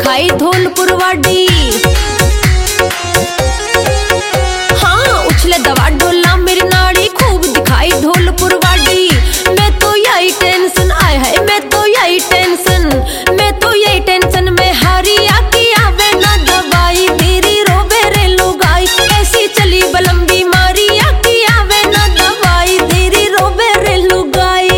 दिखाई धौलपुर वाडी। हाँ उछले दवा डोला मेरी नाड़ी खूब दिखाई धौलपुर वाडी। मैं तो यही टेंशन आए है, मैं तो यही टेंशन, मैं तो यही टेंशन में हारी आकी आवे ना दवाई। तेरी रोबे रे लुगाई ऐसी चली बलम बीमारी आकी आवे ना दवाई। तेरी रोबे रे लुगाई।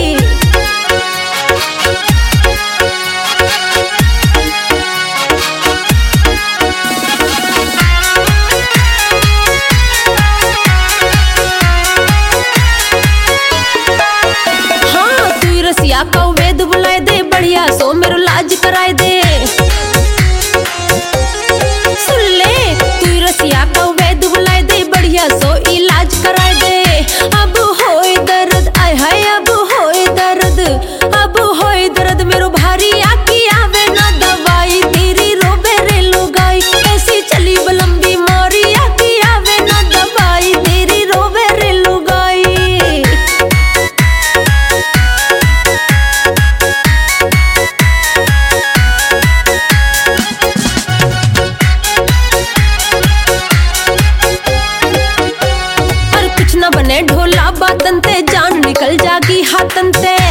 रसिया का वेद बुलाए दे, बढ़िया सो मेरो लाज कराए दे। सुन ले तू रसिया का वेद बुलाए दे, बढ़िया सो इलाज कराए दे। अब होए दर्द आय हाय, अब होए दर्द, अब होए दर्द मेरो भारी आकी आवे ना दवाई। तेरी रोबे रे लुगाई ऐसी चली बलम बीमारी आकी आवे ना दवाई। तेरी रोबे रे लुगाई। बने ढोला बातन ते जान निकल जागी हाथन ते।